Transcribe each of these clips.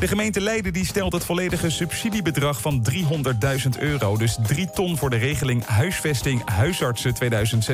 De gemeente Leiden die stelt het volledige subsidiebedrag van €300.000... dus 3 ton voor de regeling huisvesting huisartsen 2026-2028...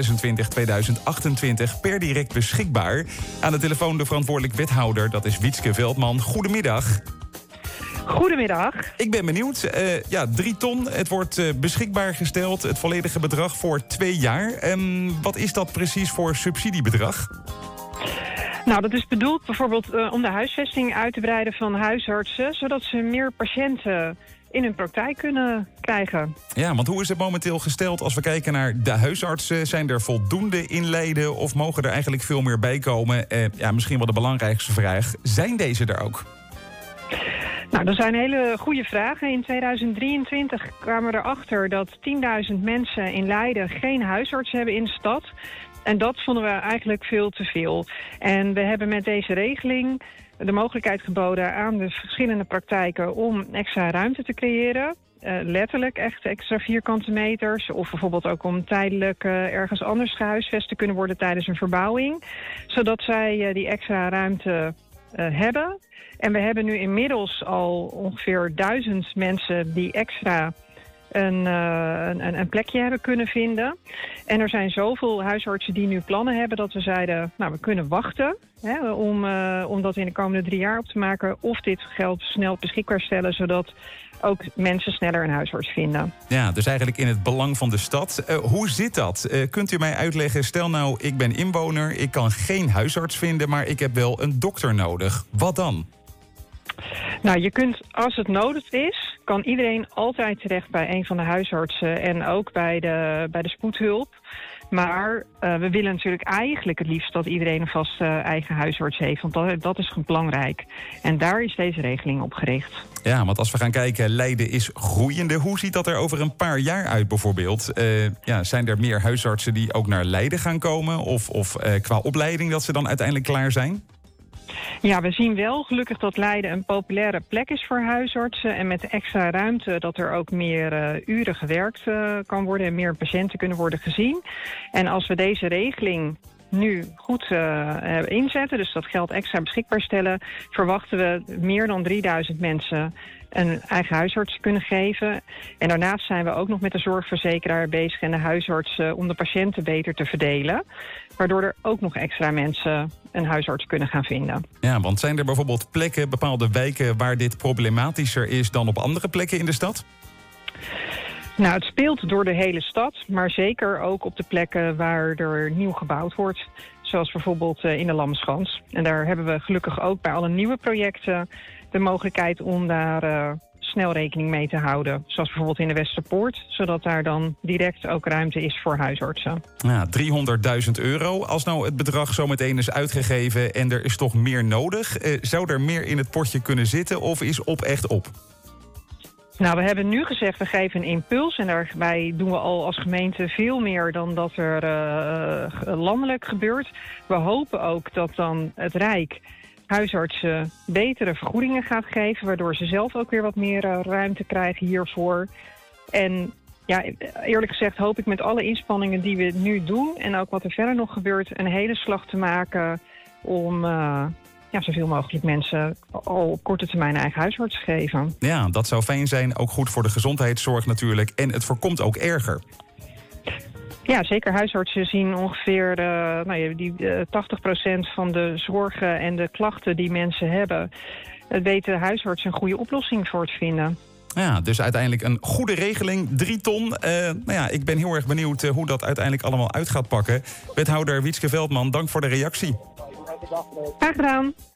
per direct beschikbaar. Aan de telefoon de verantwoordelijk wethouder, dat is Wietske Veldman. Goedemiddag. Goedemiddag. Ik ben benieuwd. 3 ton, het wordt beschikbaar gesteld. Het volledige bedrag voor 2 jaar. Wat is dat precies voor subsidiebedrag? Nou, dat is bedoeld bijvoorbeeld om de huisvesting uit te breiden van huisartsen, zodat ze meer patiënten in hun praktijk kunnen krijgen. Ja, want hoe is het momenteel gesteld als we kijken naar de huisartsen? Zijn er voldoende in Leiden of mogen er eigenlijk veel meer bij komen? Misschien wel de belangrijkste vraag. Zijn deze er ook? Nou, dat zijn hele goede vragen. In 2023 kwamen we erachter dat 10.000 mensen in Leiden geen huisarts hebben in de stad. En dat vonden we eigenlijk veel te veel. En we hebben met deze regeling de mogelijkheid geboden aan de verschillende praktijken om extra ruimte te creëren. Letterlijk echt extra vierkante meters. Of bijvoorbeeld ook om tijdelijk ergens anders gehuisvest te kunnen worden tijdens een verbouwing. Zodat zij die extra ruimte hebben. En we hebben nu inmiddels al ongeveer 1000 mensen die extra een plekje hebben kunnen vinden. En er zijn zoveel huisartsen die nu plannen hebben dat we zeiden, nou, we kunnen wachten om dat in de komende 3 jaar op te maken. Of dit geld snel beschikbaar stellen, zodat ook mensen sneller een huisarts vinden. Ja, dus eigenlijk in het belang van de stad. Hoe zit dat? Kunt u mij uitleggen, stel nou, ik ben inwoner, ik kan geen huisarts vinden, maar ik heb wel een dokter nodig. Wat dan? Nou, je kunt, als het nodig is, kan iedereen altijd terecht bij een van de huisartsen en ook bij de spoedhulp. Maar we willen natuurlijk eigenlijk het liefst dat iedereen een vaste eigen huisarts heeft. Want dat is belangrijk. En daar is deze regeling op gericht. Ja, want als we gaan kijken, Leiden is groeiende. Hoe ziet dat er over een paar jaar uit bijvoorbeeld? Zijn er meer huisartsen die ook naar Leiden gaan komen? Of qua opleiding dat ze dan uiteindelijk klaar zijn? Ja, we zien wel gelukkig dat Leiden een populaire plek is voor huisartsen. En met de extra ruimte dat er ook meer uren gewerkt kan worden en meer patiënten kunnen worden gezien. En als we deze regeling nu goed inzetten, dus dat geld extra beschikbaar stellen, verwachten we meer dan 3000 mensen een eigen huisarts kunnen geven. En daarnaast zijn we ook nog met de zorgverzekeraar bezig en de huisartsen om de patiënten beter te verdelen. Waardoor er ook nog extra mensen een huisarts kunnen gaan vinden. Ja, want zijn er bijvoorbeeld plekken, bepaalde wijken waar dit problematischer is dan op andere plekken in de stad? Nou, het speelt door de hele stad, maar zeker ook op de plekken waar er nieuw gebouwd wordt. Zoals bijvoorbeeld in de Lammenschans. En daar hebben we gelukkig ook bij alle nieuwe projecten de mogelijkheid om daar snel rekening mee te houden. Zoals bijvoorbeeld in de Westerpoort, zodat daar dan direct ook ruimte is voor huisartsen. Ja, €300.000. Als nou het bedrag zo meteen is uitgegeven en er is toch meer nodig, zou er meer in het potje kunnen zitten of is op echt op? Nou, we hebben nu gezegd, we geven een impuls en daarbij doen we al als gemeente veel meer dan dat er landelijk gebeurt. We hopen ook dat dan het Rijk huisartsen betere vergoedingen gaat geven, waardoor ze zelf ook weer wat meer ruimte krijgen hiervoor. En ja, eerlijk gezegd hoop ik met alle inspanningen die we nu doen en ook wat er verder nog gebeurt, een hele slag te maken om zoveel mogelijk mensen al op korte termijn een eigen huisarts te geven. Ja, dat zou fijn zijn. Ook goed voor de gezondheidszorg natuurlijk. En het voorkomt ook erger. Ja, zeker. Huisartsen zien ongeveer 80% van de zorgen en de klachten die mensen hebben. Het weten huisartsen een goede oplossing voor te vinden. Ja, dus uiteindelijk een goede regeling, 3 ton. Ik ben heel erg benieuwd hoe dat uiteindelijk allemaal uit gaat pakken. Wethouder Wietske Veldman, dank voor de reactie. Graag gedaan.